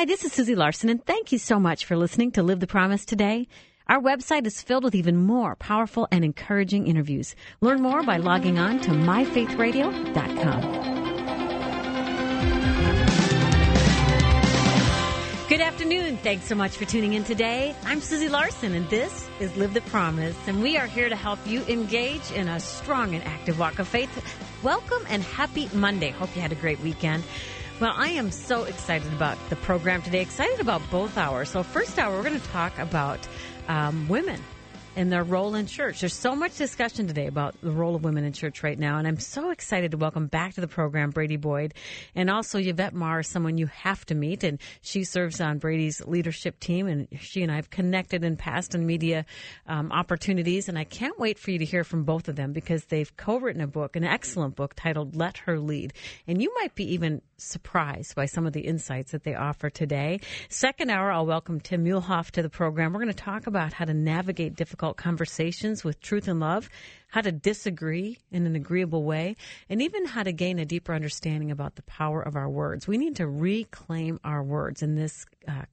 Hi, this is Susie Larson, and thank you so much for listening to Live the Promise today. Our website is filled with even more powerful and encouraging interviews. Learn more by logging on to myfaithradio.com. Good afternoon. Thanks so much for tuning in today. I'm Susie Larson, and this is Live the Promise, and we are here to help you engage in a strong and active walk of faith. Welcome and happy Monday. Hope you had a great weekend. Well, I am so excited about the program today, excited about both hours. So first hour, we're going to talk about women and their role in church. There's so much discussion today about the role of women in church right now, and I'm so excited to welcome back to the program Brady Boyd, and also Yvette Marr, someone you have to meet, and she serves on Brady's leadership team, and she and I have connected in past and media opportunities, and I can't wait for you to hear from both of them because they've co-written a book, an excellent book titled Let Her Lead, and you might be even surprised by some of the insights that they offer today. Second hour, I'll welcome Tim Muehlhoff to the program. We're going to talk about how to navigate difficult conversations with truth and love, how to disagree in an agreeable way, and even how to gain a deeper understanding about the power of our words. We need to reclaim our words in this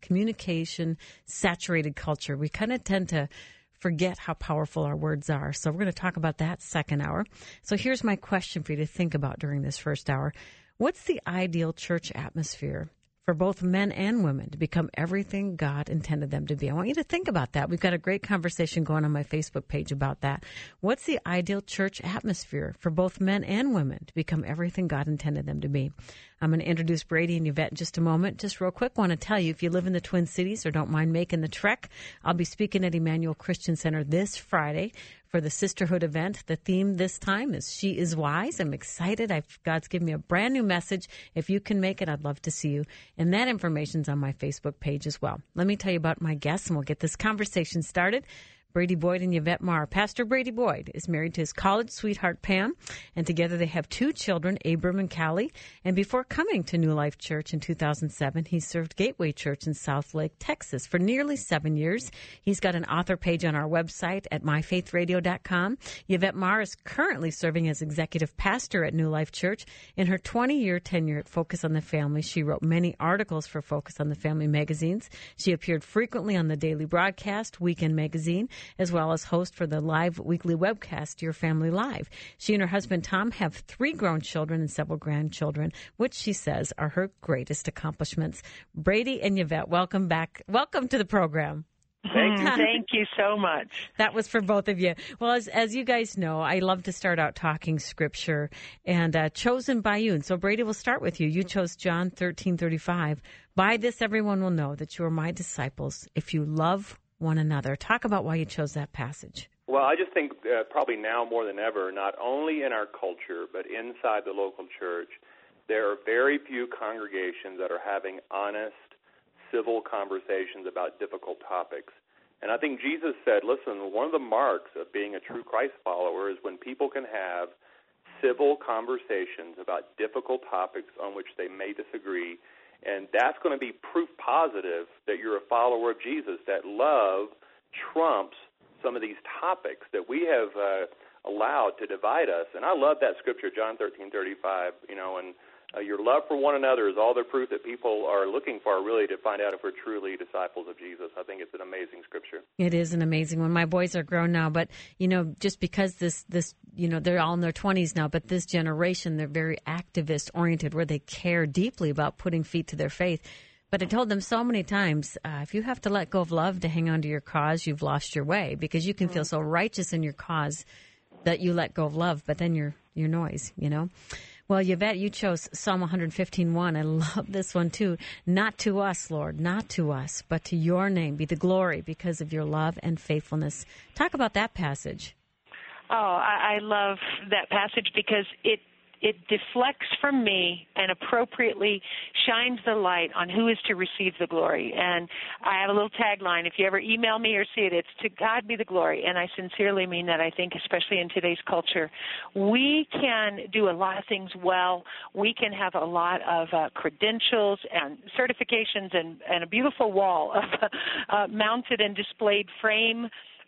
communication-saturated culture. We kind of tend to forget how powerful our words are. So we're going to talk about that second hour. So here's my question for you to think about during this first hour. What's the ideal church atmosphere for both men and women to become everything God intended them to be? I want you to think about that. We've got a great conversation going on my Facebook page about that. What's the ideal church atmosphere for both men and women to become everything God intended them to be? I'm going to introduce Brady and Yvette in just a moment. Just real quick, want to tell you, if you live in the Twin Cities or don't mind making the trek, I'll be speaking at Emmanuel Christian Center this Friday for the Sisterhood event. The theme this time is She is Wise. I'm excited. God's given me a brand new message. If you can make it, I'd love to see you. And that information's on my Facebook page as well. Let me tell you about my guests, and we'll get this conversation started. Brady Boyd and Yvette Marr. Pastor Brady Boyd is married to his college sweetheart, Pam, and together they have two children, Abram and Callie. And before coming to New Life Church in 2007, he served Gateway Church in Southlake, Texas for nearly 7 years. He's got an author page on our website at myfaithradio.com. Yvette Marr is currently serving as executive pastor at New Life Church. In her 20-year tenure at Focus on the Family, she wrote many articles for Focus on the Family magazines. She appeared frequently on the daily broadcast, Weekend Magazine, as well as host for the live weekly webcast, Your Family Live. She and her husband, Tom, have 3 grown children and several grandchildren, which she says are her greatest accomplishments. Brady and Yvette, welcome back. Welcome to the program. Thank you so much. That was for both of you. Well, as you guys know, I love to start out talking Scripture, and chosen by you. And so, Brady, we'll start with you. You chose John 13:35. By this, everyone will know that you are my disciples if you love one another. Talk about why you chose that passage. Well, I just think probably now more than ever, not only in our culture, but inside the local church, there are very few congregations that are having honest, civil conversations about difficult topics. And I think Jesus said, listen, one of the marks of being a true Christ follower is when people can have civil conversations about difficult topics on which they may disagree. And that's going to be proof positive that you're a follower of Jesus, that love trumps some of these topics that we have allowed to divide us. And I love that scripture, John 13:35, and your love for one another is all the proof that people are looking for, really, to find out if we're truly disciples of Jesus. I think it's an amazing scripture. It is an amazing one. My boys are grown now, but, just because this they're all in their 20s now, but this generation, they're very activist-oriented, where they care deeply about putting feet to their faith. But I told them so many times, if you have to let go of love to hang on to your cause, you've lost your way, because you can feel so righteous in your cause that you let go of love, but then you're noise, Well, Yvette, you chose Psalm 115:1. I love this one, too. Not to us, Lord, not to us, but to your name be the glory because of your love and faithfulness. Talk about that passage. Oh, I love that passage because it deflects from me and appropriately shines the light on who is to receive the glory. And I have a little tagline. If you ever email me or see it, it's to God be the glory. And I sincerely mean that. I think especially in today's culture, we can do a lot of things well. We can have a lot of credentials and certifications and a beautiful wall of mounted and displayed frame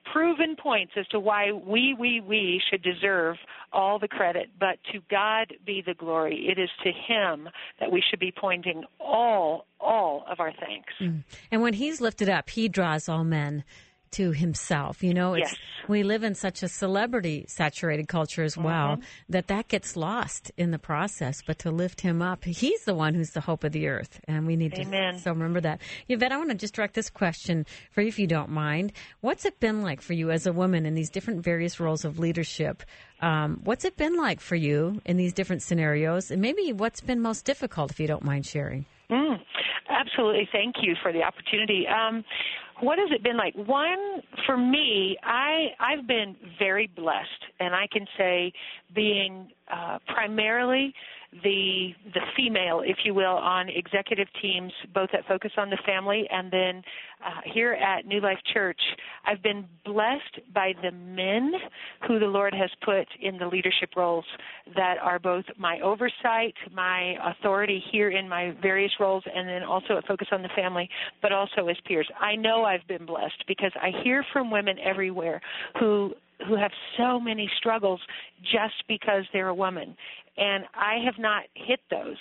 proven points as to why we should deserve all the credit, but to God be the glory. It is to Him that we should be pointing all of our thanks. And when He's lifted up, He draws all men to Himself. You know, yes. We live in such a celebrity-saturated culture as well that gets lost in the process. But to lift Him up, He's the one who's the hope of the earth, and we need to so remember that. Yvette, I want to just direct this question for you, if you don't mind. What's it been like for you as a woman in these different various roles of leadership? What's it been like for you in these different scenarios, and maybe what's been most difficult, if you don't mind sharing? Absolutely. Thank you for the opportunity. What has it been like? One, for me, I've been very blessed, and I can say being primarily the female, if you will, on executive teams, both that focus on the family and then here at New Life Church, I've been blessed by the men who the Lord has put in the leadership roles that are both my oversight, my authority here in my various roles, and then also a focus on the family, but also as peers. I know I've been blessed because I hear from women everywhere who have so many struggles just because they're a woman. And I have not hit those.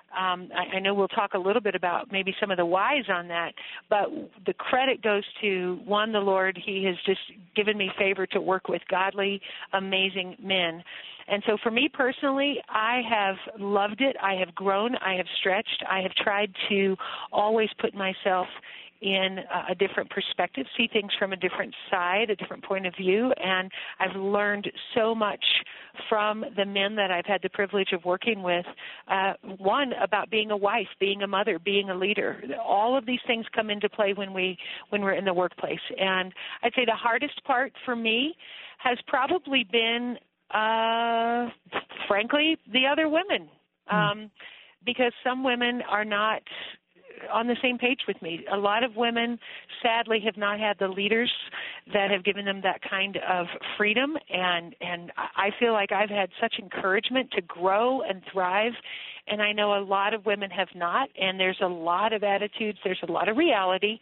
I know we'll talk a little bit about maybe some of the whys on that, but the credit goes to, one, the Lord. He has just given me favor to work with godly, amazing men. And so for me personally, I have loved it. I have grown. I have stretched. I have tried to always put myself in a different perspective, see things from a different side, a different point of view, and I've learned so much from the men that I've had the privilege of working with. One, about being a wife, being a mother, being a leader. All of these things come into play when we're in the workplace. And I'd say the hardest part for me has probably been, frankly, the other women, because some women are not on the same page with me. A lot of women, sadly, have not had the leaders that have given them that kind of freedom, and I feel like I've had such encouragement to grow and thrive, and I know a lot of women have not, and there's a lot of attitudes, there's a lot of reality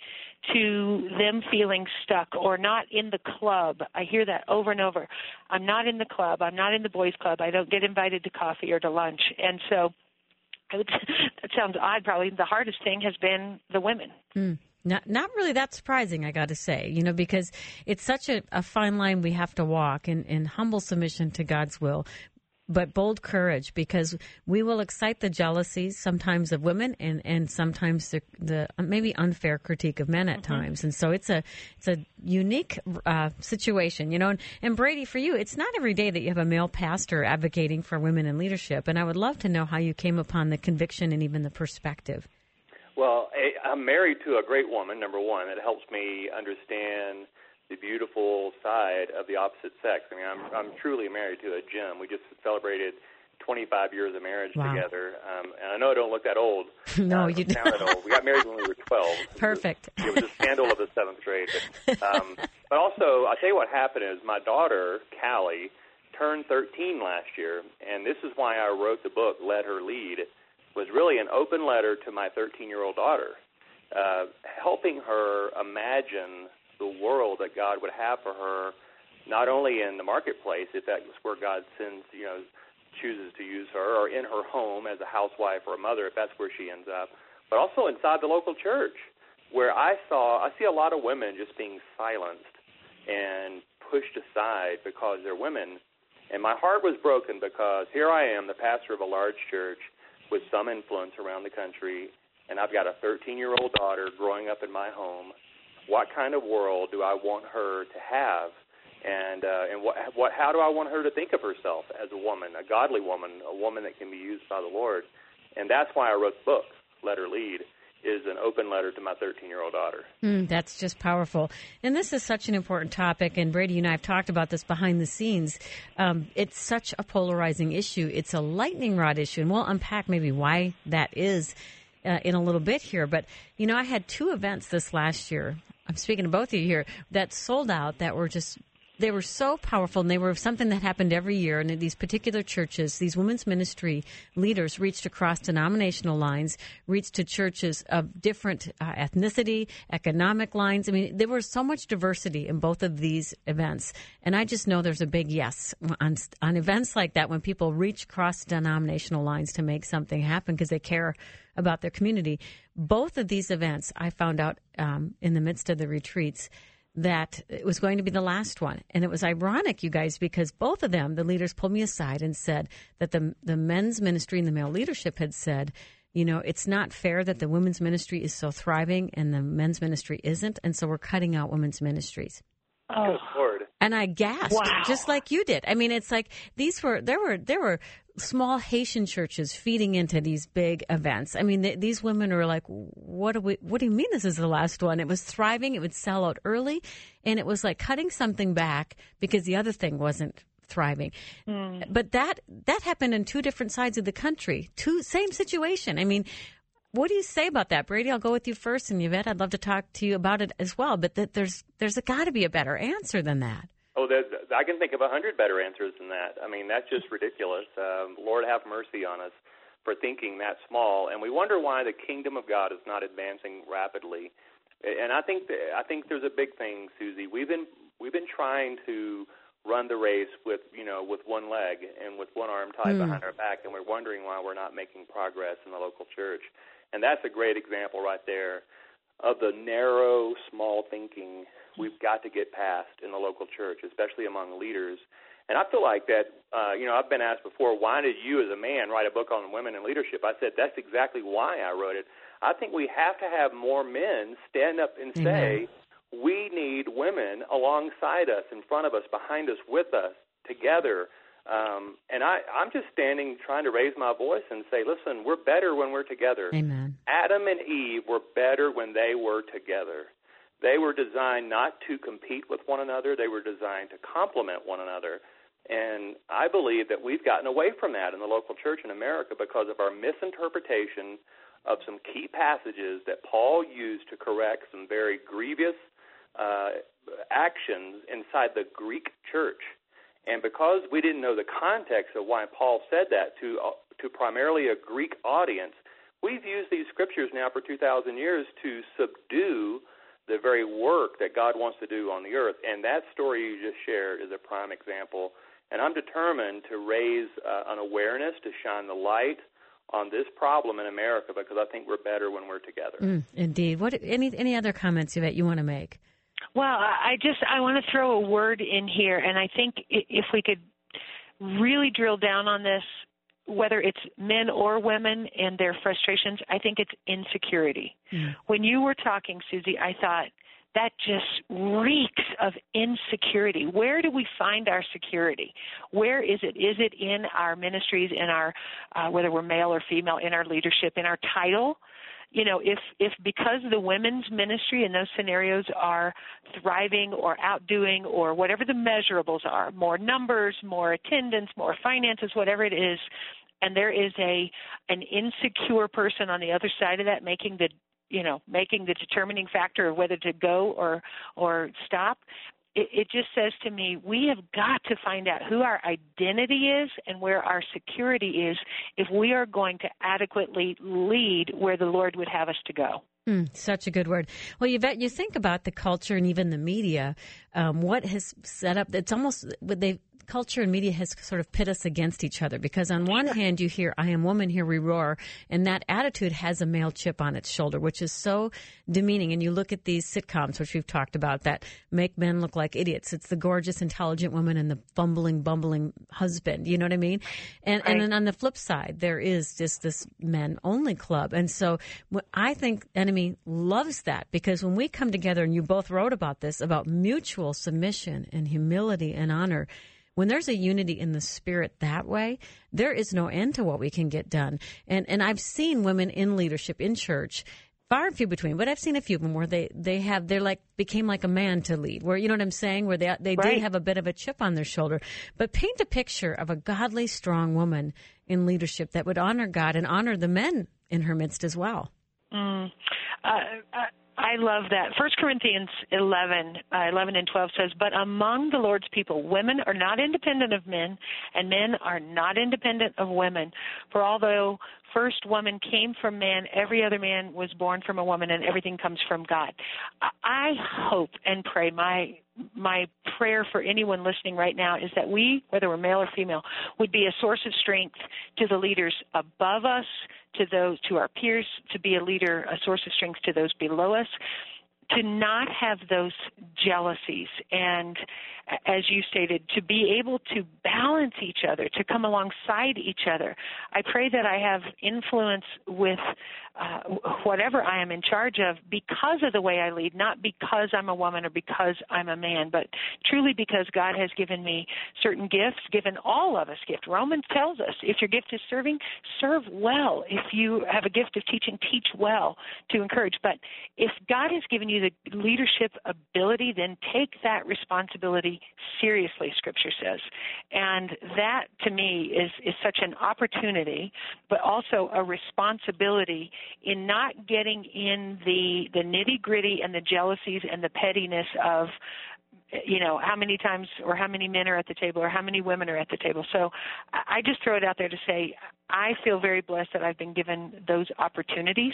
to them feeling stuck or not in the club. I hear that over and over. I'm not in the club. I'm not in the boys' club. I don't get invited to coffee or to lunch, and so that sounds odd. Probably the hardest thing has been the women. Not really that surprising, I got to say, because it's such a fine line we have to walk in humble submission to God's will, but bold courage, because we will excite the jealousies sometimes of women and sometimes the maybe unfair critique of men at times. And so it's a unique situation, and Brady, for you, it's not every day that you have a male pastor advocating for women in leadership. And I would love to know how you came upon the conviction and even the perspective. Well, I'm married to a great woman, number one. It helps me understand the beautiful side of the opposite sex. I mean, I'm truly married to a gem. We just celebrated 25 years of marriage together, and I know I don't look that old. No, you don't. Sound that old. We got married when we were 12. Perfect. It was a scandal of the 7th grade. But also, I'll tell you what happened is my daughter, Callie, turned 13 last year, and this is why I wrote the book, Let Her Lead, was really an open letter to my 13-year-old daughter, helping her imagine the world that God would have for her, not only in the marketplace, if that's where God sends, chooses to use her, or in her home as a housewife or a mother, if that's where she ends up, but also inside the local church, where I see a lot of women just being silenced and pushed aside because they're women. And my heart was broken because here I am, the pastor of a large church with some influence around the country, and I've got a 13-year-old daughter growing up in my home. What kind of world do I want her to have, and how do I want her to think of herself as a woman, a godly woman, a woman that can be used by the Lord? And that's why I wrote the book, Let Her Lead, is an open letter to my 13-year-old daughter. That's just powerful. And this is such an important topic, and Brady and I have talked about this behind the scenes. It's such a polarizing issue. It's a lightning rod issue, and we'll unpack maybe why that is in a little bit here. But, I had 2 events this last year, I'm speaking to both of you here, that sold out, that were just they were so powerful, and they were something that happened every year. And in these particular churches, these women's ministry leaders reached across denominational lines, reached to churches of different ethnicity, economic lines. I mean, there was so much diversity in both of these events. And I just know there's a big yes on events like that when people reach across denominational lines to make something happen because they care about their community. Both of these events, I found out in the midst of the retreats, that it was going to be the last one. And it was ironic, you guys, because both of them, the leaders pulled me aside and said that the men's ministry and the male leadership had said, you know, it's not fair that the women's ministry is so thriving and the men's ministry isn't. And so we're cutting out women's ministries. Oh, Lord. And I gasped, just like you did. I mean, it's like there were small Haitian churches feeding into these big events. I mean, these women are like, what do you mean this is the last one? It was thriving. It would sell out early. And it was like cutting something back because the other thing wasn't thriving. But that happened in two different sides of the country. Same situation. I mean, what do you say about that, Brady? I'll go with you first, and Yvette, I'd love to talk to you about it as well. But there's got to be a better answer than that. Oh, I can think of 100 better answers than that. I mean, that's just ridiculous. Lord have mercy on us for thinking that small, and we wonder why the kingdom of God is not advancing rapidly. And I think there's a big thing, Susie. We've been trying to run the race with one leg and with one arm tied behind our back, and we're wondering why we're not making progress in the local church. And that's a great example right there of the narrow, small thinking we've got to get past in the local church, especially among leaders. And I feel like that, I've been asked before, why did you as a man write a book on women in leadership? I said, that's exactly why I wrote it. I think we have to have more men stand up and say, we need women alongside us, in front of us, behind us, with us, together. And I'm just standing trying to raise my voice and say, listen, we're better when we're together. Amen. Adam and Eve were better when they were together. They were designed not to compete with one another. They were designed to complement one another. And I believe that we've gotten away from that in the local church in America because of our misinterpretation of some key passages that Paul used to correct some very grievous actions inside the Greek church. And because we didn't know the context of why Paul said that to primarily a Greek audience, we've used these scriptures now for 2,000 years to subdue the very work that God wants to do on the earth. And that story you just shared is a prime example. And I'm determined to raise an awareness, to shine the light on this problem in America, because I think we're better when we're together. Indeed. Any other comments that you want to make? Well, I want to throw a word in here, and I think if we could really drill down on this, whether it's men or women and their frustrations, I think it's insecurity. When you were talking, Susie, I thought that just reeks of insecurity. Where do we find our security? Where is it? Is it in our ministries, in our, whether we're male or female, in our leadership, in our title? You know, if because the women's ministry in those scenarios are thriving or outdoing or whatever the measurables are, more numbers, more attendance, more finances, whatever it is, and there is an insecure person on the other side of that making the determining factor of whether to go or stop, it just says to me, we have got to find out who our identity is and where our security is if we are going to adequately lead where the Lord would have us to go. Such a good word. Well, Yvette, you think about the culture and even the media, what has set up, it's almost, culture and media has sort of pit us against each other because on one hand you hear, I am woman, here we roar, and that attitude has a male chip on its shoulder, which is so demeaning. And you look at these sitcoms, which we've talked about, that make men look like idiots. It's the gorgeous, intelligent woman and the bumbling husband. You know what I mean? And then on the flip side, there is just this men-only club. And so I think Enemy loves that because when we come together, and you both wrote about this, about mutual submission and humility and honor, when there's a unity in the spirit that way, there is no end to what we can get done. And I've seen women in leadership in church, far and few between, but I've seen a few of them where became like a man to lead, where, you know what I'm saying, where they did have a bit of a chip on their shoulder. But paint a picture of a godly, strong woman in leadership that would honor God and honor the men in her midst as well. I I love that. 1 Corinthians 11 and 12 says, "But among the Lord's people, women are not independent of men, and men are not independent of women. For although first woman came from man, every other man was born from a woman, and everything comes from God." I hope and pray, my prayer for anyone listening right now is that we, whether we're male or female, would be a source of strength to the leaders above us, to our peers, to be a leader, a source of strength to those below us, to not have those jealousies, and as you stated, to be able to balance each other, to come alongside each other. I pray that I have influence with whatever I am in charge of because of the way I lead, not because I'm a woman or because I'm a man, but truly because God has given me certain gifts, given all of us gifts. Romans tells us if your gift is serving, serve well. If you have a gift of teaching, teach well to encourage. But if God has given you the leadership ability, then take that responsibility seriously, Scripture says. And that, to me, is such an opportunity, but also a responsibility in not getting in the nitty-gritty and the jealousies and the pettiness of, how many times or how many men are at the table or how many women are at the table. So I just throw it out there to say I feel very blessed that I've been given those opportunities.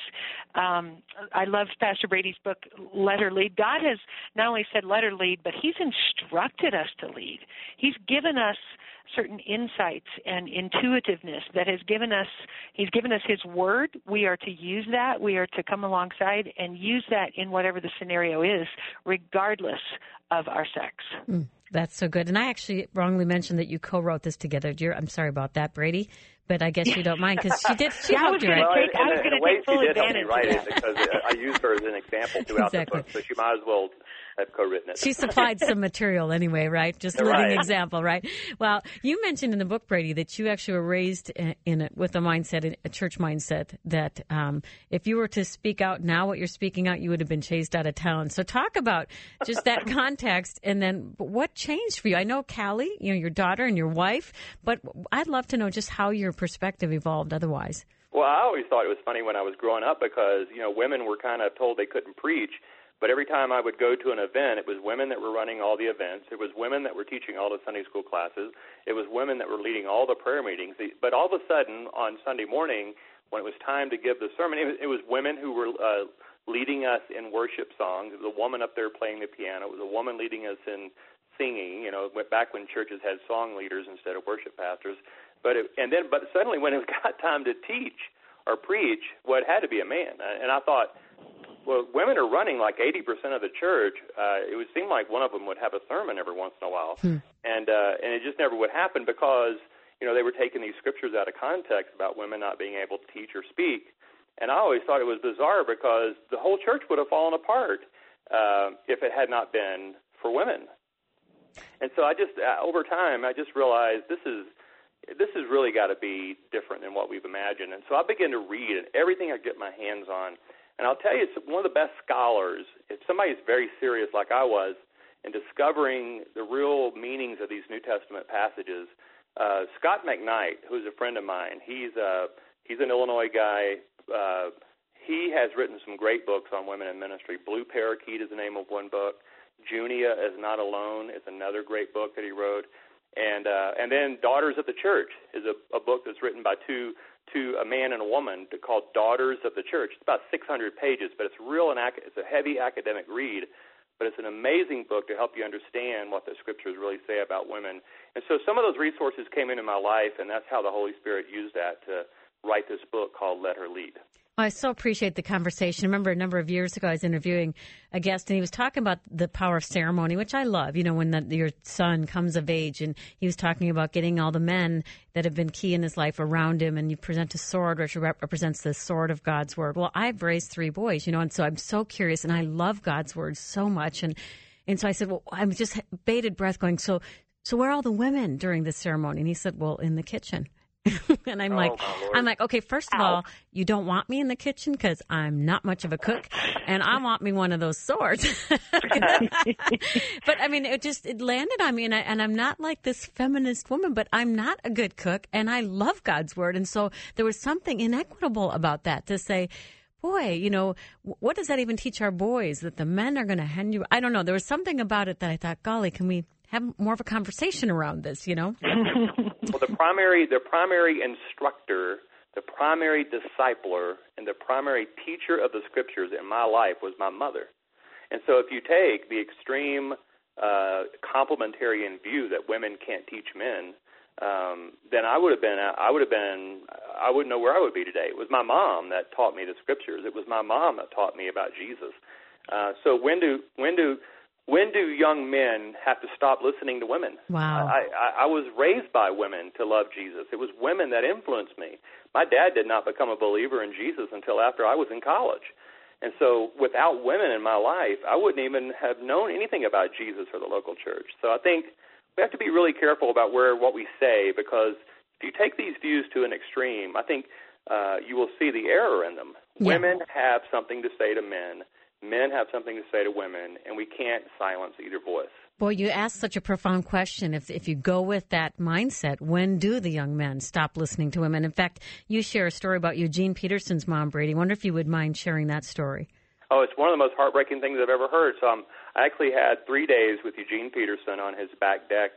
I love Pastor Brady's book, Let Her Lead. God has not only said let her lead, but he's instructed us to lead. He's given us certain insights and intuitiveness that he's given us his word. We are to use that. We are to come alongside and use that in whatever the scenario is, regardless of our sex. That's so good. And I actually wrongly mentioned that you co-wrote this together. I'm sorry about that, Brady, but I guess you don't mind because she did. She helped you. I was going to take full advantage of it because I used her as an example throughout the book, so she might as well have co-written it. She supplied some material anyway, right? Just living example, right? Well, you mentioned in the book, Brady, that you actually were raised with a church mindset, that if you were to speak out now what you're speaking out, you would have been chased out of town. So talk about just that context, and then what changed for you. I know Callie, your daughter and your wife, but I'd love to know just how your perspective evolved otherwise. Well, I always thought it was funny when I was growing up because, women were kind of told they couldn't preach. But every time I would go to an event, it was women that were running all the events. It was women that were teaching all the Sunday school classes. It was women that were leading all the prayer meetings. But all of a sudden, on Sunday morning, when it was time to give the sermon, it was women who were leading us in worship songs. It was a woman up there playing the piano. It was a woman leading us in singing, back when churches had song leaders instead of worship pastors. But suddenly when it got time to teach or preach, well, it had to be a man. And I thought, well, women are running like 80% of the church. It would seem like one of them would have a sermon every once in a while. And it just never would happen because, they were taking these scriptures out of context about women not being able to teach or speak. And I always thought it was bizarre because the whole church would have fallen apart if it had not been for women. And so over time, I just realized this has really got to be different than what we've imagined. And so I began to read everything I get my hands on. And I'll tell you, it's one of the best scholars, if somebody's very serious like I was in discovering the real meanings of these New Testament passages, Scott McKnight, who's a friend of mine, he's an Illinois guy. He has written some great books on women in ministry. Blue Parakeet is the name of one book. Junia is Not Alone is another great book that he wrote. And then Daughters of the Church is a book that's written by two a man and a woman called Daughters of the Church. It's about 600 pages, but it's it's a heavy academic read, but it's an amazing book to help you understand what the scriptures really say about women. And so some of those resources came into my life, and that's how the Holy Spirit used that to write this book called Let Her Lead. Well, I so appreciate the conversation. I remember a number of years ago I was interviewing a guest, and he was talking about the power of ceremony, which I love, when your son comes of age, and he was talking about getting all the men that have been key in his life around him, and you present a sword, which represents the sword of God's word. Well, I've raised 3 boys, and so I'm so curious, and I love God's word so much. And so I said, well, I'm just bated breath going, so where are all the women during this ceremony? And he said, well, in the kitchen. And I'm like, okay, first of all, you don't want me in the kitchen because I'm not much of a cook, and I want me one of those swords. But I mean, it landed on me, and I'm not like this feminist woman, but I'm not a good cook, and I love God's word. And so there was something inequitable about that to say, boy, what does that even teach our boys, that the men are going to hand you? I don't know. There was something about it that I thought, golly, can we have more of a conversation around this, Well, the primary instructor, the primary discipler, and the primary teacher of the Scriptures in my life was my mother. And so if you take the extreme complementarian view that women can't teach men, then I wouldn't know where I would be today. It was my mom that taught me the Scriptures. It was my mom that taught me about Jesus. So when do young men have to stop listening to women? Wow. I was raised by women to love Jesus. It was women that influenced me. My dad did not become a believer in Jesus until after I was in college. And so without women in my life, I wouldn't even have known anything about Jesus or the local church. So I think we have to be really careful about what we say, because if you take these views to an extreme, I think you will see the error in them. Yeah. Women have something to say to men. Men have something to say to women, and we can't silence either voice. Boy, you asked such a profound question. If you go with that mindset, when do the young men stop listening to women? In fact, you share a story about Eugene Peterson's mom, Brady. I wonder if you would mind sharing that story. Oh, it's one of the most heartbreaking things I've ever heard. So I actually had 3 days with Eugene Peterson on his back deck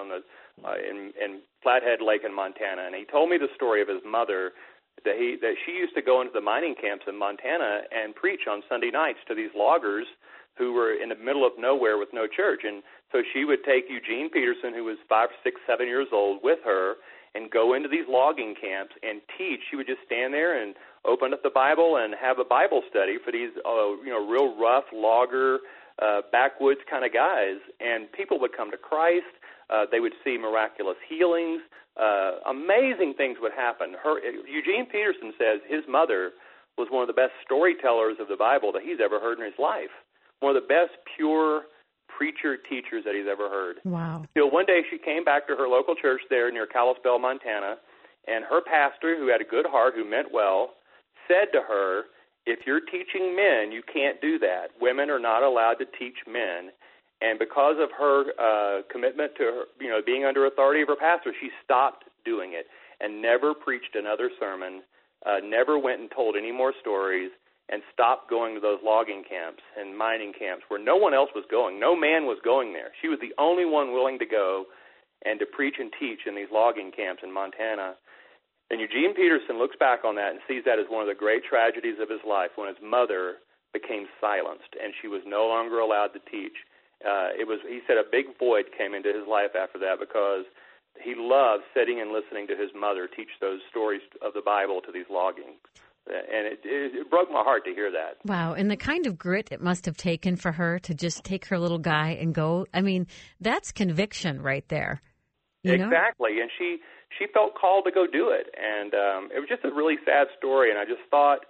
in Flathead Lake in Montana, and he told me the story of his mother, that she used to go into the mining camps in Montana and preach on Sunday nights to these loggers who were in the middle of nowhere with no church. And so she would take Eugene Peterson, who was 5, 6, 7 years old, with her and go into these logging camps and teach. She would just stand there and open up the Bible and have a Bible study for these real rough logger, backwoods kind of guys. And people would come to Christ. They would see miraculous healings. Amazing things would happen. Eugene Peterson says his mother was one of the best storytellers of the Bible that he's ever heard in his life. One of the best pure preacher teachers that he's ever heard. Wow. Till one day she came back to her local church there near Kalispell, Montana, and her pastor, who had a good heart, who meant well, said to her, if you're teaching men, you can't do that. Women are not allowed to teach men. And because of her commitment to her, being under authority of her pastor, she stopped doing it and never preached another sermon, never went and told any more stories, and stopped going to those logging camps and mining camps where no one else was going. No man was going there. She was the only one willing to go and to preach and teach in these logging camps in Montana. And Eugene Peterson looks back on that and sees that as one of the great tragedies of his life, when his mother became silenced and she was no longer allowed to teach. He said a big void came into his life after that, because he loved sitting and listening to his mother teach those stories of the Bible to these logging. And it broke my heart to hear that. Wow. And the kind of grit it must have taken for her to just take her little guy and go. I mean, that's conviction right there. Exactly. And she felt called to go do it. And it was just a really sad story. And I just thought,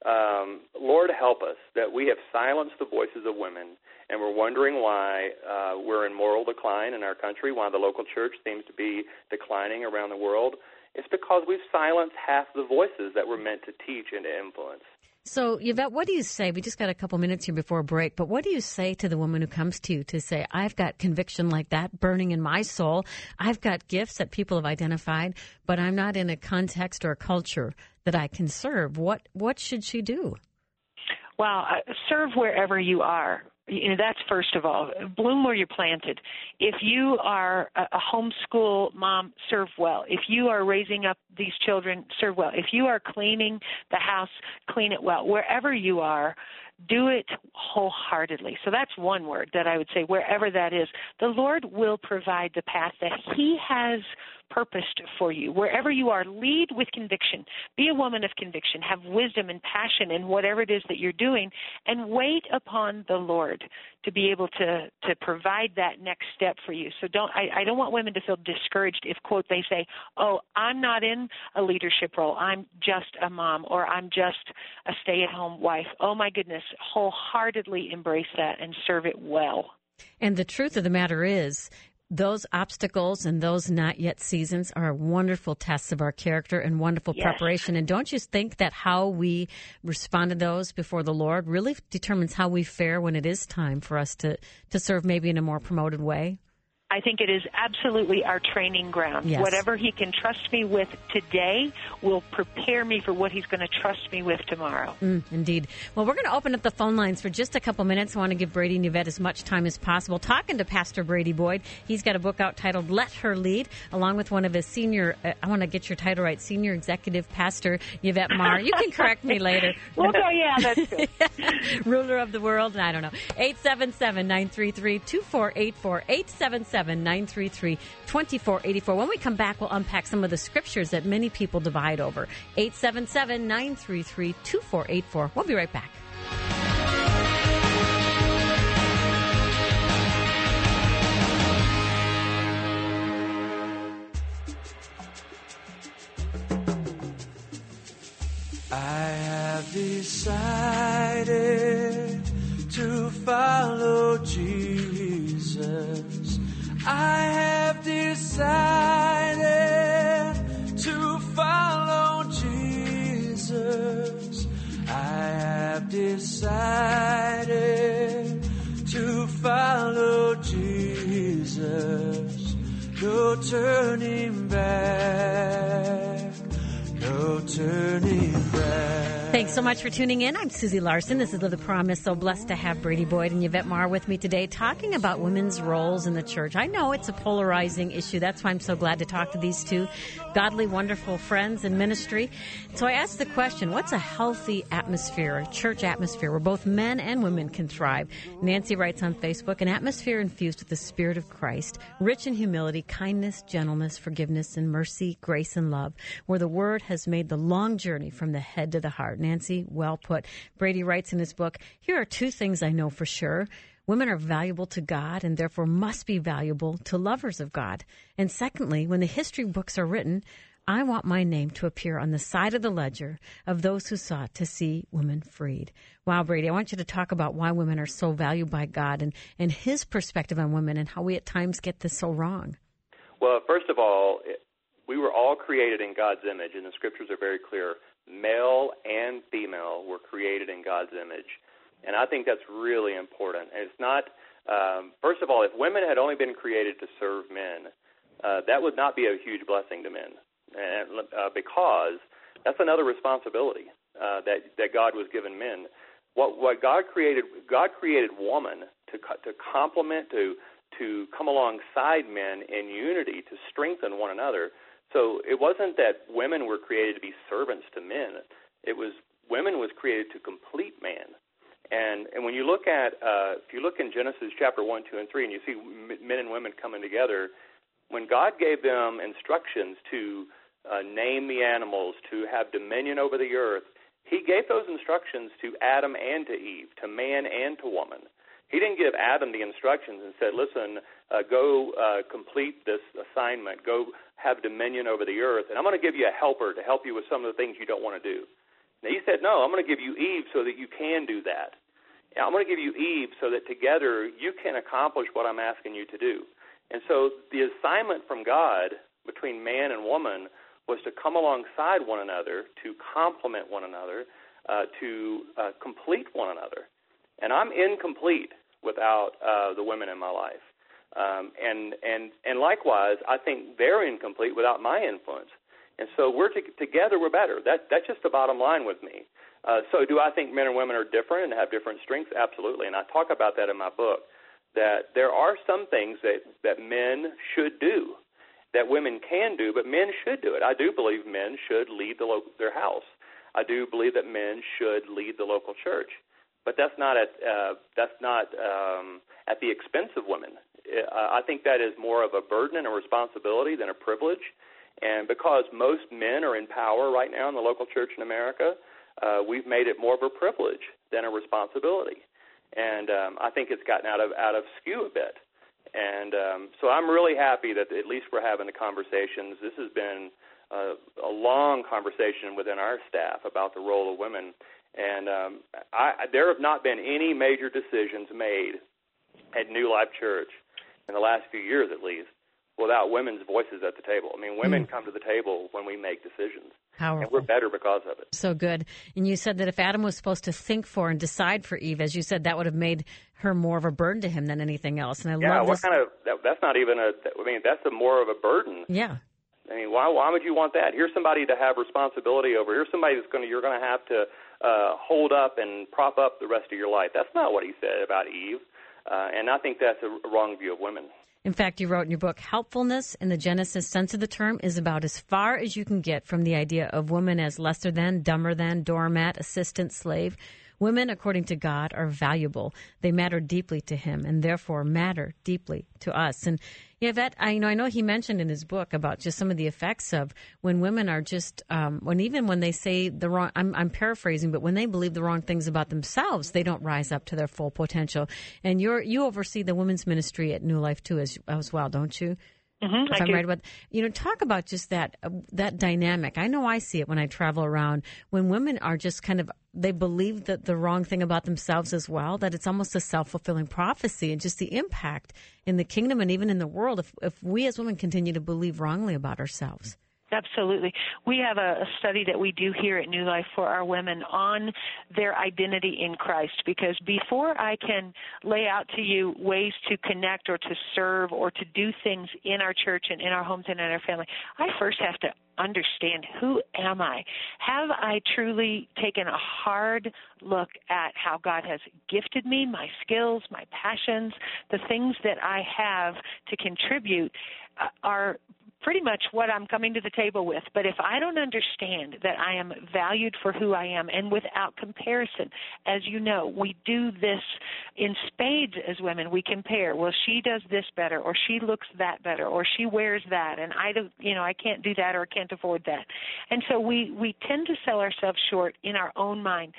Lord, help us that we have silenced the voices of women. And we're wondering why we're in moral decline in our country, why the local church seems to be declining around the world. It's because we've silenced half the voices that were meant to teach and to influence. So, Yvette, what do you say? We just got a couple minutes here before break, but what do you say to the woman who comes to you to say, I've got conviction like that burning in my soul. I've got gifts that people have identified, but I'm not in a context or a culture that I can serve. What should she do? Well, serve wherever you are. That's first of all. Bloom where you're planted. If you are a homeschool mom, serve well. If you are raising up these children, serve well. If you are cleaning the house, clean it well. Wherever you are, do it wholeheartedly. So that's one word that I would say, wherever that is. The Lord will provide the path that He has purposed for you. Wherever you are, lead with conviction. Be a woman of conviction. Have wisdom and passion in whatever it is that you're doing, and wait upon the Lord to be able to provide that next step for you. So I don't want women to feel discouraged if, quote, they say, oh, I'm not in a leadership role. I'm just a mom, or I'm just a stay-at-home wife. Oh, my goodness. Wholeheartedly embrace that and serve it well. And the truth of the matter is, those obstacles and those not yet seasons are wonderful tests of our character and wonderful preparation. And don't you think that how we respond to those before the Lord really determines how we fare when it is time for us to serve maybe in a more promoted way? I think it is absolutely our training ground. Yes. Whatever he can trust me with today will prepare me for what he's going to trust me with tomorrow. Indeed. Well, we're going to open up the phone lines for just a couple minutes. I want to give Brady and Yvette as much time as possible talking to Pastor Brady Boyd. He's got a book out titled Let Her Lead, along with one of his senior, I want to get your title right, Senior Executive Pastor Yvette Marr. You can correct me later. We'll go, yeah, that's good. Ruler of the world, I don't know. 877-933-2484, 877-933-2484. When we come back, we'll unpack some of the scriptures that many people divide over. 877-933-2484. We'll be right back. I have decided to follow Jesus. I have decided to follow Jesus. I have decided to follow Jesus. No turning back. No turning back. Thanks so much for tuning in. I'm Susie Larson. This is Live the Promise. So blessed to have Brady Boyd and Yvette Marr with me today talking about women's roles in the church. I know it's a polarizing issue. That's why I'm so glad to talk to these two godly, wonderful friends in ministry. So I asked the question, what's a healthy atmosphere, a church atmosphere where both men and women can thrive? Nancy writes on Facebook, an atmosphere infused with the Spirit of Christ, rich in humility, kindness, gentleness, forgiveness, and mercy, grace, and love, where the Word has made the long journey from the head to the heart. Nancy, well put. Brady writes in his book, here are two things I know for sure. Women are valuable to God and therefore must be valuable to lovers of God. And secondly, when the history books are written, I want my name to appear on the side of the ledger of those who sought to see women freed. Wow, Brady, I want you to talk about why women are so valued by God and his perspective on women and how we at times get this so wrong. Well, first of all, we were all created in God's image, and the scriptures are very clear. Male and female were created in God's image. And I think that's really important. And it's not, first of all, if women had only been created to serve men, that would not be a huge blessing to men. And, because that's another responsibility that God was given men. What God created woman to complement, to come alongside men in unity, to strengthen one another. So it wasn't that women were created to be servants to men. It was women was created to complete man. And when you look at, if you look in Genesis chapter 1, 2, and 3, and you see men and women coming together, when God gave them instructions to name the animals, to have dominion over the earth, he gave those instructions to Adam and to Eve, to man and to woman. He didn't give Adam the instructions and said, listen, go complete this assignment, go have dominion over the earth, and I'm going to give you a helper to help you with some of the things you don't want to do. Now, he said, no, I'm going to give you Eve so that you can do that. I'm going to give you Eve so that together you can accomplish what I'm asking you to do. And so the assignment from God between man and woman was to come alongside one another, to complement one another, to complete one another. And I'm incomplete without the women in my life. And likewise, I think they're incomplete without my influence. And so together we're better. That's just the bottom line with me. So do I think men and women are different and have different strengths? Absolutely. And I talk about that in my book, that there are some things that men should do, that women can do, but men should do it. I do believe men should lead their house. I do believe that men should lead the local church. But that's not at the expense of women. I think that is more of a burden and a responsibility than a privilege. And because most men are in power right now in the local church in America, we've made it more of a privilege than a responsibility. And I think it's gotten out of skew a bit. And so I'm really happy that at least we're having the conversations. This has been a long conversation within our staff about the role of women. And there have not been any major decisions made at New Life Church in the last few years, at least, without women's voices at the table. I mean, women come to the table when we make decisions. Powerful. And we're better because of it. So good. And you said that if Adam was supposed to think for and decide for Eve, as you said, that would have made her more of a burden to him than anything else. And I love this. That's not even that's more of a burden. Yeah. I mean, why would you want that? Here's somebody to have responsibility over. Here's somebody you're going to have to hold up and prop up the rest of your life. That's not what he said about Eve. And I think that's a wrong view of women. In fact, you wrote in your book, helpfulness in the Genesis sense of the term is about as far as you can get from the idea of woman as lesser than, dumber than, doormat, assistant, slave. Women, according to God, are valuable. They matter deeply to him and therefore matter deeply to us. And Yvette, I know he mentioned in his book about just some of the effects of when women are just, when they say the wrong, I'm paraphrasing, but when they believe the wrong things about themselves, they don't rise up to their full potential. And you oversee the women's ministry at New Life too as well, don't you? Mm-hmm, if I'm right about, talk about just that dynamic. I know I see it when I travel around when women are just kind of, they believe that the wrong thing about themselves as well, that it's almost a self-fulfilling prophecy, and just the impact in the kingdom and even in the world if we as women continue to believe wrongly about ourselves. Absolutely. We have a study that we do here at New Life for our women on their identity in Christ, because before I can lay out to you ways to connect or to serve or to do things in our church and in our homes and in our family, I first have to understand, who am I? Have I truly taken a hard look at how God has gifted me, my skills, my passions, the things that I have to contribute are pretty much what I'm coming to the table with. But if I don't understand that I am valued for who I am and without comparison, as you know, we do this in spades as women. We compare. Well, she does this better, or she looks that better, or she wears that, and I don't, I can't do that or can't afford that. And so we tend to sell ourselves short in our own mind.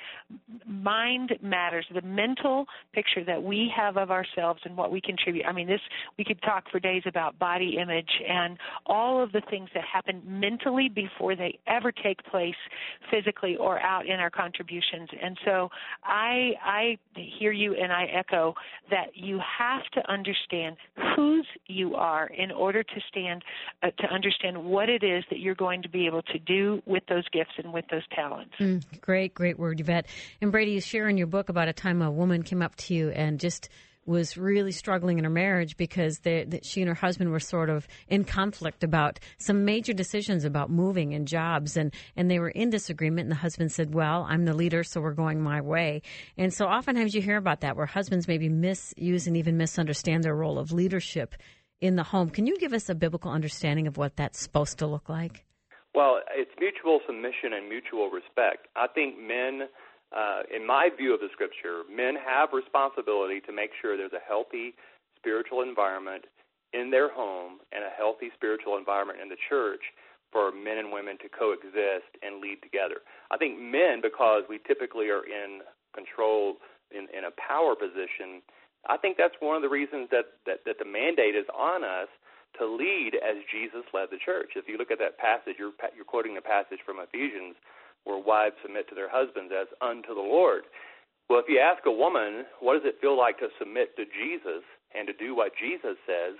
Mind matters. The mental picture that we have of ourselves and what we contribute. I mean, we could talk for days about body image and all of the things that happen mentally before they ever take place physically or out in our contributions. And so I hear you, and I echo that you have to understand whose you are in order to understand what it is that you're going to be able to do with those gifts and with those talents. Great word, Yvette. And Brady, you share in your book about a time a woman came up to you and just was really struggling in her marriage because she and her husband were sort of in conflict about some major decisions about moving and jobs, and they were in disagreement, and the husband said, well, I'm the leader, so we're going my way. And so oftentimes you hear about that, where husbands maybe misuse and even misunderstand their role of leadership in the home. Can you give us a biblical understanding of what that's supposed to look like? Well, it's mutual submission and mutual respect. I think men, in my view of the Scripture, men have responsibility to make sure there's a healthy spiritual environment in their home and a healthy spiritual environment in the church for men and women to coexist and lead together. I think men, because we typically are in control in a power position, I think that's one of the reasons that the mandate is on us to lead as Jesus led the church. If you look at that passage, you're quoting the passage from Ephesians, where wives submit to their husbands as unto the Lord. Well, if you ask a woman, what does it feel like to submit to Jesus and to do what Jesus says,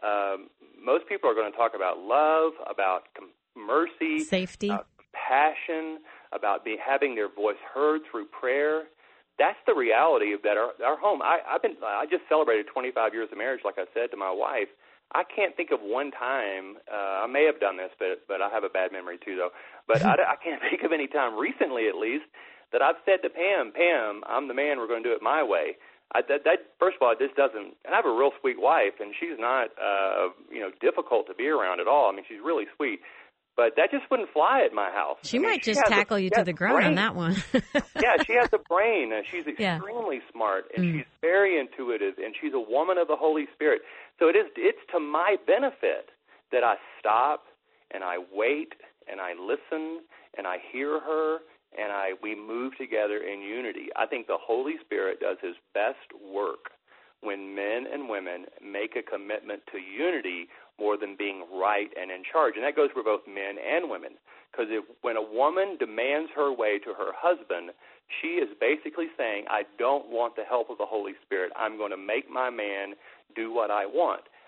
most people are going to talk about love, about mercy, safety, passion, about having their voice heard through prayer. That's the reality of that our home. I just celebrated 25 years of marriage, like I said to my wife. I can't think of one time, I may have done this, but I have a bad memory too, though. But I can't think of any time recently, at least, that I've said to Pam, I'm the man, we're going to do it my way. First of all, this doesn't, and I have a real sweet wife, and she's not, difficult to be around at all. I mean, she's really sweet. But that just wouldn't fly at my house. She might just tackle you to the ground on that one. Yeah, she has a brain. She's extremely smart, and she's very intuitive, and she's a woman of the Holy Spirit. So it's to my benefit that I stop and I wait and I listen and I hear her and we move together in unity. I think the Holy Spirit does his best work when men and women make a commitment to unity more than being right and in charge. And that goes for both men and women. Because when a woman demands her way to her husband, she is basically saying, I don't want the help of the Holy Spirit. I'm going to make my man do what I want.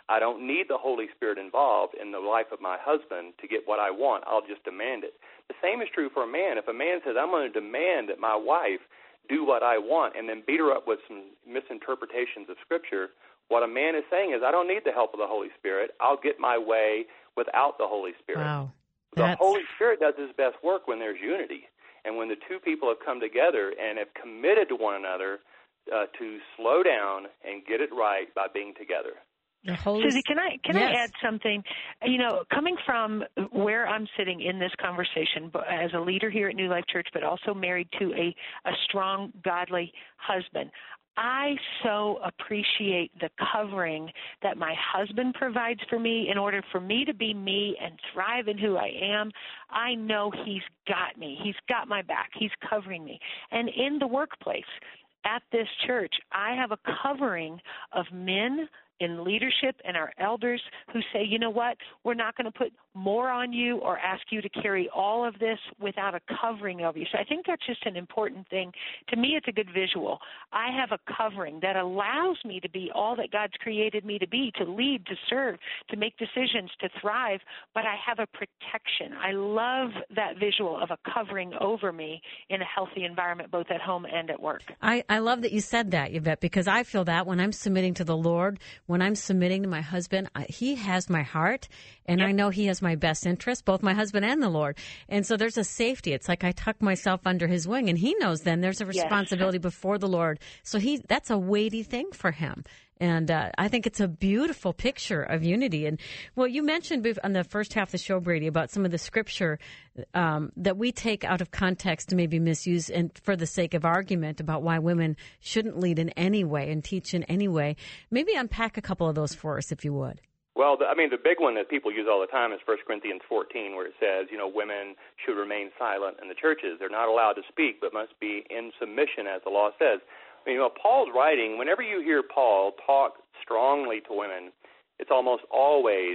I don't need the Holy Spirit involved in the life of my husband to get what I want. I'll just demand it. The same is true for a man. If a man says, I'm going to demand that my wife do what I want and then beat her up with some misinterpretations of Scripture, what a man is saying is, I don't need the help of the Holy Spirit. I'll get my way without the Holy Spirit. Wow. The Holy Spirit does his best work when there's unity and when the two people have come together and have committed to one another to slow down and get it right by being together. Susie, can I add something? You know, coming from where I'm sitting in this conversation as a leader here at New Life Church, but also married to a strong, godly husband, I so appreciate the covering that my husband provides for me in order for me to be me and thrive in who I am. I know he's got me. He's got my back. He's covering me. And in the workplace, at this church, I have a covering of men in leadership and our elders who say, you know what, we're not going to put more on you or ask you to carry all of this without a covering of you. So I think that's just an important thing. To me, it's a good visual. I have a covering that allows me to be all that God's created me to be, to lead, to serve, to make decisions, to thrive, but I have a protection. I love that visual of a covering over me in a healthy environment, both at home and at work. I love that you said that, Yvette, because I feel that when I'm submitting to the Lord, when I'm submitting to my husband, he has my heart, and I know he has my best interest, both my husband and the Lord. And so there's a safety. It's like I tuck myself under his wing, and he knows then there's a responsibility before the Lord. So that's a weighty thing for him. And I think it's a beautiful picture of unity. And, well, you mentioned on the first half of the show, Brady, about some of the scripture that we take out of context to maybe misuse and for the sake of argument about why women shouldn't lead in any way and teach in any way. Maybe unpack a couple of those for us, if you would. Well, the big one that people use all the time is 1 Corinthians 14, where it says, women should remain silent in the churches. They're not allowed to speak, but must be in submission, as the law says. Paul's writing, whenever you hear Paul talk strongly to women, it's always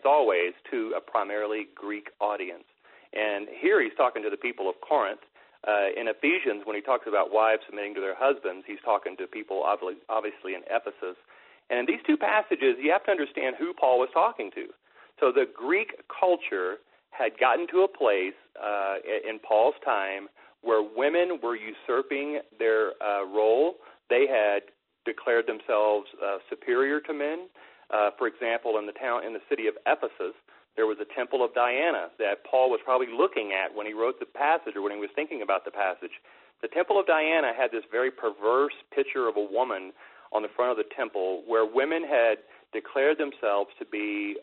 to a primarily Greek audience. And here he's talking to the people of Corinth. In Ephesians, when he talks about wives submitting to their husbands, he's talking to people obviously in Ephesus. And in these two passages, you have to understand who Paul was talking to. So the Greek culture had gotten to a place in Paul's time where women were usurping their role. They had declared themselves superior to men. For example, in the city of Ephesus, there was a temple of Diana that Paul was probably looking at when he wrote the passage or when he was thinking about the passage. The temple of Diana had this very perverse picture of a woman on the front of the temple where women had declared themselves to be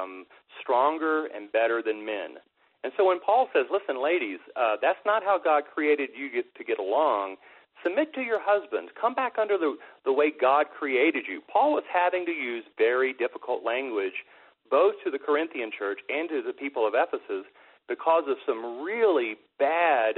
stronger and better than men. And so when Paul says, listen, ladies, that's not how God created you to get along. Submit to your husbands. Come back under the way God created you. Paul was having to use very difficult language both to the Corinthian church and to the people of Ephesus because of some really bad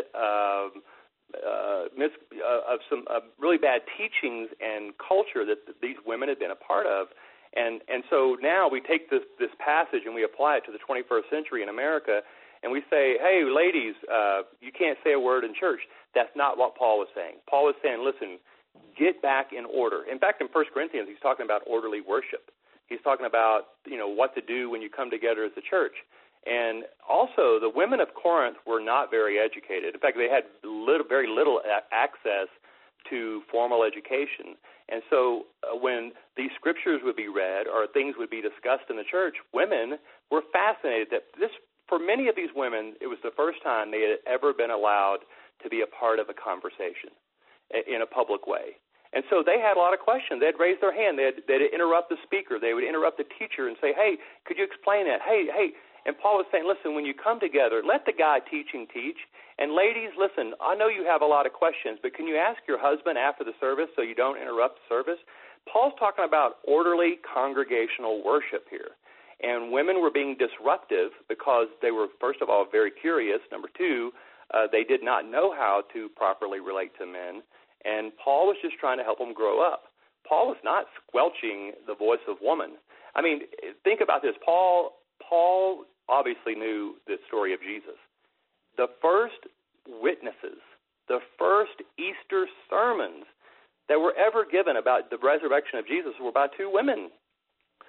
really bad teachings and culture that these women had been a part of. And so now we take this passage and we apply it to the 21st century in America, and we say, hey, ladies, you can't say a word in church. That's not what Paul was saying. Paul was saying, listen, get back in order. In fact, in 1 Corinthians, he's talking about orderly worship. He's talking about, what to do when you come together as a church. And also, the women of Corinth were not very educated. In fact, they had very little access to formal education. And so when these scriptures would be read or things would be discussed in the church, women were fascinated that for many of these women, it was the first time they had ever been allowed to be a part of a conversation in a public way. And so they had a lot of questions. They'd raise their hand. They'd interrupt the speaker. They would interrupt the teacher and say, hey, could you explain that? Hey. And Paul was saying, listen, when you come together, let the guy teaching teach. And ladies, listen, I know you have a lot of questions, but can you ask your husband after the service so you don't interrupt the service? Paul's talking about orderly congregational worship here. And women were being disruptive because they were, first of all, very curious. Number two, they did not know how to properly relate to men. And Paul was just trying to help them grow up. Paul was not squelching the voice of woman. I mean, think about this. Paul obviously knew the story of Jesus. The first witnesses, the first Easter sermons that were ever given about the resurrection of Jesus were by two women.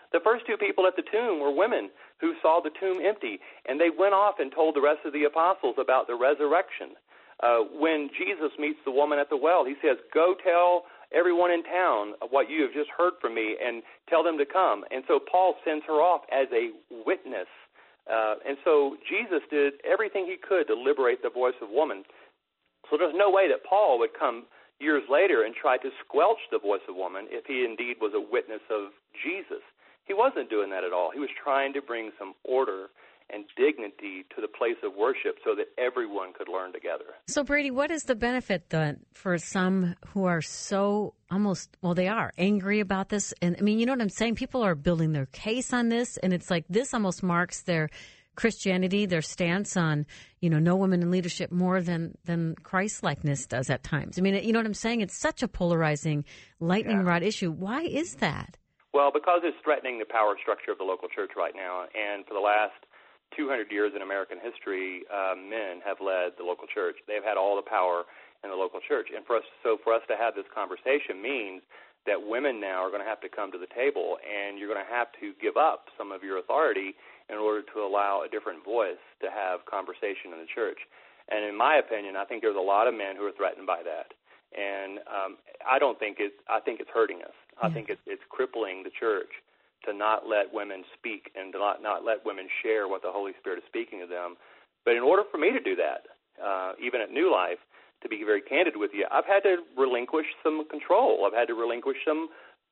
The first two people at the tomb were women who saw the tomb empty, and they went off and told the rest of the apostles about the resurrection. When Jesus meets the woman at the well, he says, go tell everyone in town what you have just heard from me and tell them to come. And so Paul sends her off as a witness. And so Jesus did everything he could to liberate the voice of woman. So there's no way that Paul would come years later and try to squelch the voice of woman if he indeed was a witness of Jesus. He wasn't doing that at all. He was trying to bring some order and dignity to the place of worship so that everyone could learn together. So, Brady, what is the benefit then for some who are so they are angry about this? And I mean, you know what I'm saying? People are building their case on this, and it's like this almost marks their Christianity, their stance on, no women in leadership more than Christ-likeness does at times. I mean, you know what I'm saying? It's such a polarizing lightning rod issue. Why is that? Well, because it's threatening the power structure of the local church right now, and for the last 200 years in American history, men have led the local church. They've had all the power in the local church. And for us to have this conversation means that women now are going to have to come to the table, and you're going to have to give up some of your authority in order to allow a different voice to have conversation in the church. And in my opinion, I think there's a lot of men who are threatened by that. And I think it's hurting us. I think it's crippling the church to not let women speak and to not let women share what the Holy Spirit is speaking to them. But in order for me to do that, even at New Life, to be very candid with you, I've had to relinquish some control. I've had to relinquish some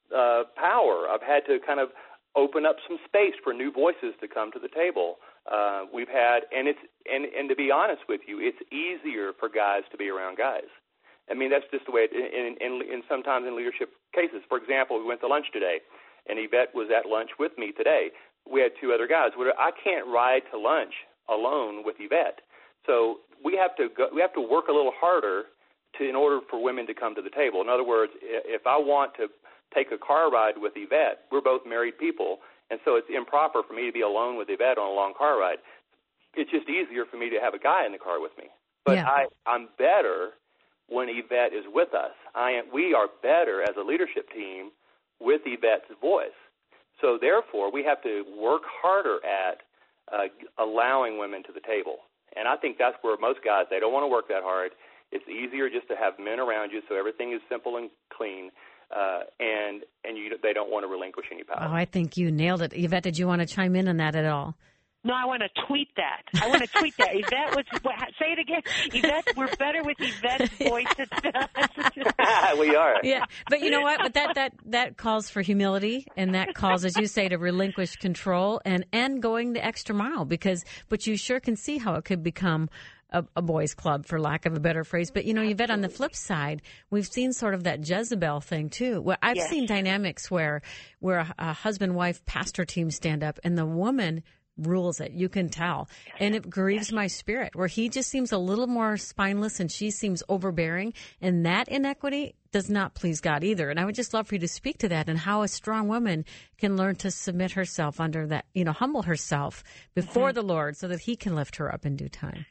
power. I've had to kind of open up some space for new voices to come to the table. We've had, and to be honest with you, it's easier for guys to be around guys. I mean, that's just the way in sometimes in leadership cases. For example, we went to lunch today, and Yvette was at lunch with me today. We had two other guys. I can't ride to lunch alone with Yvette, so we have to work a little harder in order for women to come to the table. In other words, if I want to take a car ride with Yvette, we're both married people, and so it's improper for me to be alone with Yvette on a long car ride. It's just easier for me to have a guy in the car with me. But I'm better when Yvette is with us. We are better as a leadership team with Yvette's voice. So therefore, we have to work harder at allowing women to the table. And I think that's where most guys, they don't want to work that hard. It's easier just to have men around you so everything is simple and clean, and they don't want to relinquish any power. Oh, I think you nailed it. Yvette, did you want to chime in on that at all? No, I want to tweet that. Yvette, say it again. Yvette, we're better with Yvette's voice. We are. Yeah, but you know what? But that calls for humility, and that calls, as you say, to relinquish control and going the extra mile. But you sure can see how it could become a boys' club, for lack of a better phrase. But, Yvette, on the flip side, we've seen sort of that Jezebel thing, too. Well, I've seen dynamics where a husband-wife pastor team stand up, and the woman rules it. You can tell. And it grieves my spirit, where he just seems a little more spineless and she seems overbearing. And that inequity does not please God either. And I would just love for you to speak to that and how a strong woman can learn to submit herself under that, humble herself before the Lord so that he can lift her up in due time.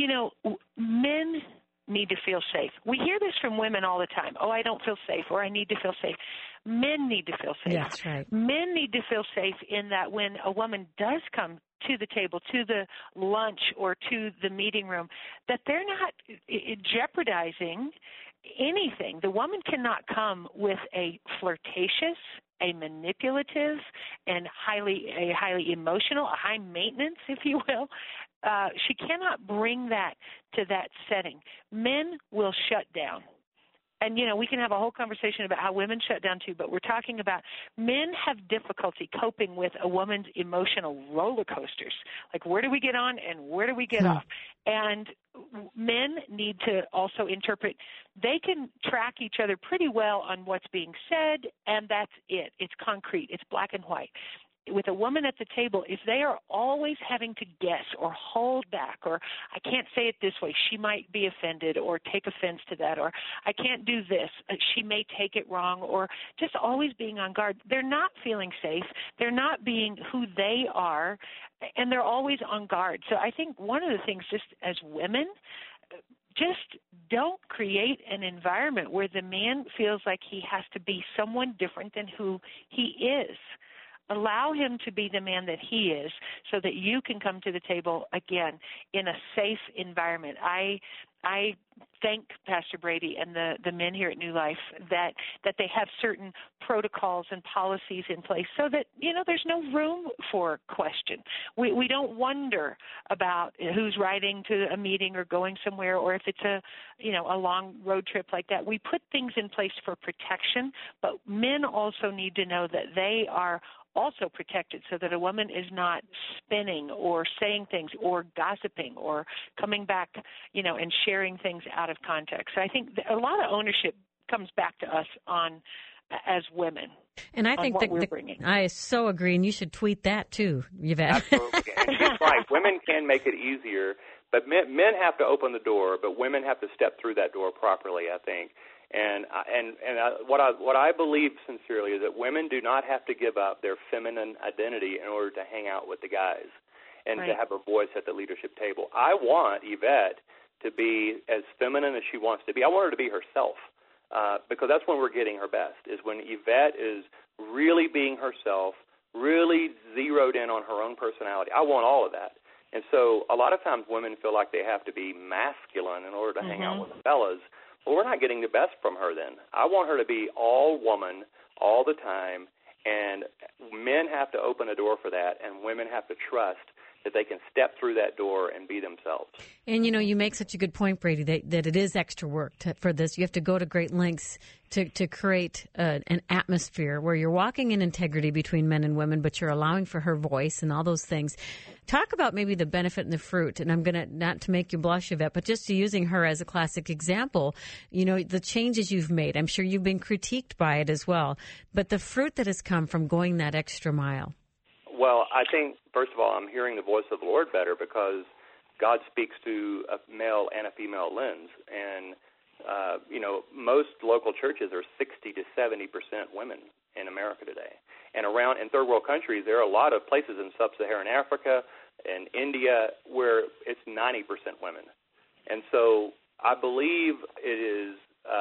Men need to feel safe. We hear this from women all the time. Oh, I don't feel safe, or I need to feel safe. Men need to feel safe. That's right. Men need to feel safe in that when a woman does come to the table, to the lunch, or to the meeting room, that they're not jeopardizing anything. The woman cannot come with a flirtatious, a manipulative, and a highly emotional, a high maintenance, if you will. She cannot bring that to that setting. Men will shut down. And, we can have a whole conversation about how women shut down too, but we're talking about men have difficulty coping with a woman's emotional roller coasters. Like, where do we get on and where do we get off? And men need to also interpret. They can track each other pretty well on what's being said, and that's it. It's concrete. It's black and white. With a woman at the table, if they are always having to guess or hold back, or I can't say it this way, she might be offended or take offense to that, or I can't do this, she may take it wrong, or just always being on guard, they're not feeling safe. They're not being who they are, and they're always on guard. So I think one of the things, just as women, just don't create an environment where the man feels like he has to be someone different than who he is. Allow him to be the man that he is so that you can come to the table, again, in a safe environment. I thank Pastor Brady and the men here at New Life that they have certain protocols and policies in place so that, there's no room for question. We don't wonder about who's riding to a meeting or going somewhere, or if it's a long road trip like that. We put things in place for protection, but men also need to know that they are also protected so that a woman is not spinning or saying things or gossiping or coming back, and sharing things out of context. So I think a lot of ownership comes back to us as women. And I think I so agree, and you should tweet that too, Yvette. Absolutely. And she's right. Women can make it easier, but men have to open the door, but women have to step through that door properly, I think. And what I believe sincerely is that women do not have to give up their feminine identity in order to hang out with the guys and to have a voice at the leadership table. I want Yvette to be as feminine as she wants to be. I want her to be herself because that's when we're getting her best, is when Yvette is really being herself, really zeroed in on her own personality. I want all of that. And so a lot of times women feel like they have to be masculine in order to hang out with the fellas. Well, we're not getting the best from her then. I want her to be all woman all the time, and men have to open a door for that, and women have to trust that they can step through that door and be themselves. And, you make such a good point, Brady, that it is extra work for this. You have to go to great lengths to create an atmosphere where you're walking in integrity between men and women, but you're allowing for her voice and all those things. Talk about maybe the benefit and the fruit, and I'm going to, not to make you blush, Yvette, but just using her as a classic example, the changes you've made. I'm sure you've been critiqued by it as well, but the fruit that has come from going that extra mile. Well, I think, first of all, I'm hearing the voice of the Lord better because God speaks to a male and a female lens. And, most local churches are 60 to 70% women in America today. And around in third world countries, there are a lot of places in sub-Saharan Africa and India where it's 90% women. And so I believe it's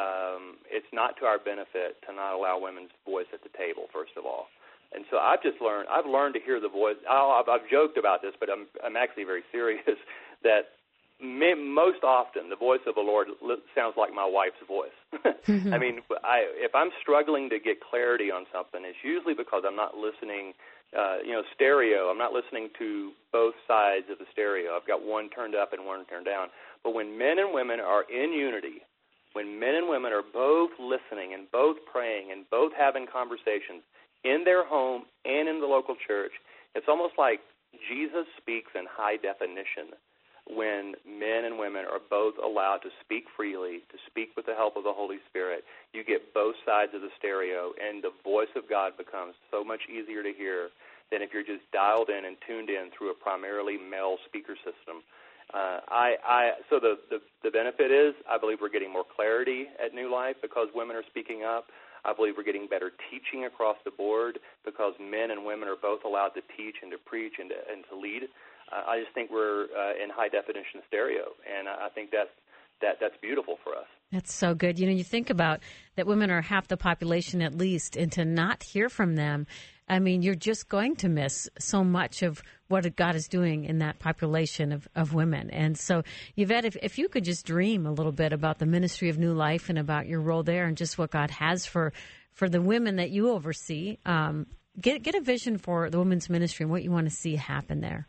not to our benefit to not allow women's voice at the table, first of all. And so I've learned to hear the voice. I've joked about this, but I'm actually very serious that most often the voice of the Lord sounds like my wife's voice. I mean, if I'm struggling to get clarity on something, it's usually because I'm not listening, stereo. I'm not listening to both sides of the stereo. I've got one turned up and one turned down. But when men and women are in unity, when men and women are both listening and both praying and both having conversations in their home and in the local church, it's almost like Jesus speaks in high definition when men and women are both allowed to speak freely, to speak with the help of the Holy Spirit. You get both sides of the stereo, and the voice of God becomes so much easier to hear than if you're just dialed in and tuned in through a primarily male speaker system. So the benefit is I believe we're getting more clarity at New Life because women are speaking up. I believe we're getting better teaching across the board because men and women are both allowed to teach and to preach and to lead. I just think we're in high-definition stereo, and I think that's beautiful for us. That's so good. You think about that women are half the population at least, and to not hear from them, I mean, you're just going to miss so much of what God is doing in that population of women. And so, Yvette, if you could just dream a little bit about the ministry of New Life and about your role there and just what God has for the women that you oversee, get a vision for the women's ministry and what you want to see happen there.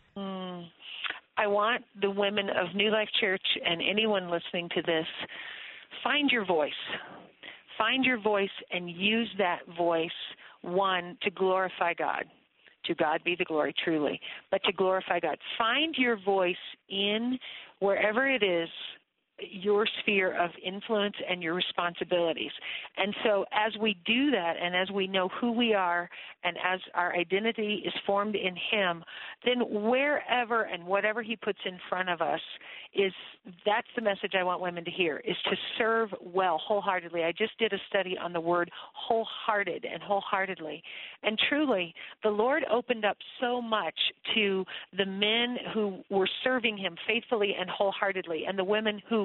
I want the women of New Life Church and anyone listening to this, find your voice. Find your voice and use that voice, one, to glorify God. To God be the glory, truly, but to glorify God. Find your voice in wherever it is, your sphere of influence and your responsibilities. And so as we do that and as we know who we are and as our identity is formed in Him, then wherever and whatever He puts in front of us that's the message I want women to hear, is to serve well, wholeheartedly. I just did a study on the word wholehearted and wholeheartedly. And truly, the Lord opened up so much to the men who were serving Him faithfully and wholeheartedly and the women who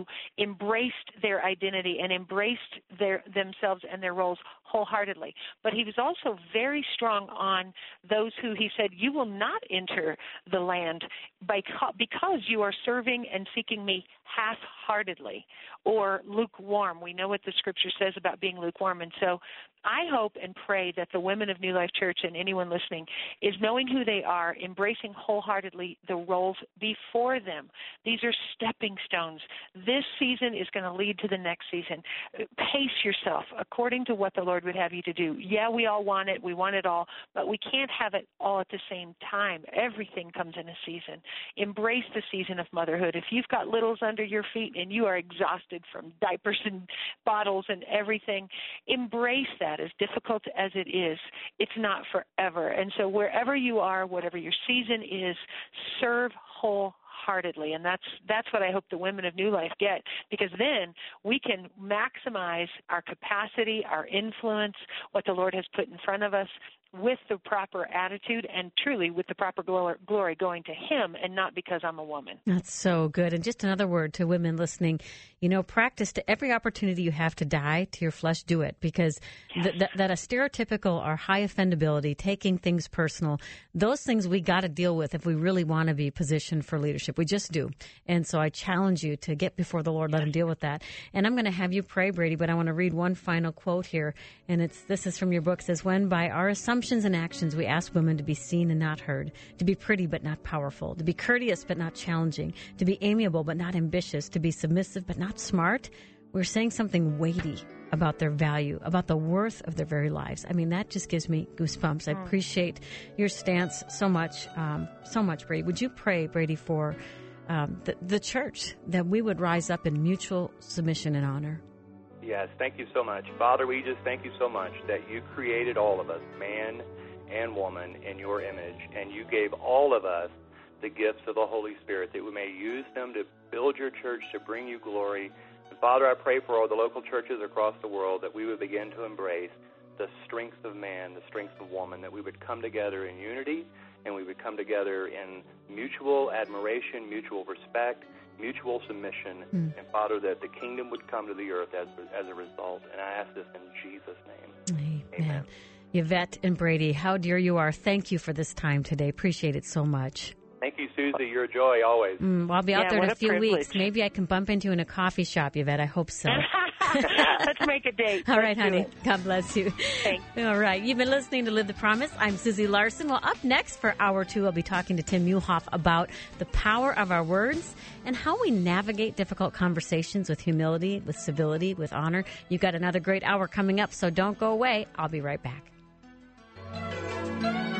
who embraced their identity and embraced themselves and their roles wholeheartedly. But he was also very strong on those who he said, you will not enter the land because you are serving and seeking me half-heartedly or lukewarm. We know what the Scripture says about being lukewarm. And so I hope and pray that the women of New Life Church and anyone listening is knowing who they are, embracing wholeheartedly the roles before them. These are stepping stones. This season is going to lead to the next season. Pace yourself according to what the Lord would have you to do. Yeah, we all want it. We want it all, but we can't have it all at the same time. Everything comes in a season. Embrace the season of motherhood. If you've got littles under your feet and you are exhausted from diapers and bottles and everything, embrace that. As difficult as it is, it's not forever. And so wherever you are, whatever your season is, serve wholeheartedly. And that's what I hope the women of New Life get, because then we can maximize our capacity, our influence, what the Lord has put in front of us, with the proper attitude and truly with the proper glory going to Him and not because I'm a woman. That's so good. And just another word to women listening, practice to every opportunity you have to die to your flesh, do it, because that a stereotypical or high offendability, taking things personal, those things we got to deal with if we really want to be positioned for leadership. We just do. And so I challenge you to get before the Lord, let Him deal with that. And I'm going to have you pray, Brady, but I want to read one final quote here. And this is from your book. It says, when by our assumptions and actions we ask women to be seen and not heard, to be pretty but not powerful, to be courteous but not challenging, to be amiable but not ambitious, to be submissive but not smart, we're saying something weighty about their value, about the worth of their very lives. I mean, that just gives me goosebumps. I appreciate your stance so much, Brady. Would you pray, Brady, for the church, that we would rise up in mutual submission and honor? Yes, thank you so much. Father, we just thank you so much that you created all of us, man and woman, in your image, and you gave all of us the gifts of the Holy Spirit, that we may use them to build your church, to bring you glory. And Father, I pray for all the local churches across the world that we would begin to embrace the strength of man, the strength of woman, that we would come together in unity, and we would come together in mutual admiration, mutual respect, mutual submission, and Father, that the kingdom would come to the earth as a result. And I ask this in Jesus' name. Amen. Yvette and Brady, how dear you are. Thank you for this time today. Appreciate it so much. Thank you, Susie. You're a joy always. Well, I'll be out there in a few privilege. weeks. Maybe I can bump into you in a coffee shop, Yvette. I hope so. Let's make a date. All right, honey. God bless you. Thanks. All right. You've been listening to Live the Promise. I'm Susie Larson. Well, up next for Hour 2, I'll be talking to Tim Muehlhoff about the power of our words and how we navigate difficult conversations with humility, with civility, with honor. You've got another great hour coming up, so don't go away. I'll be right back.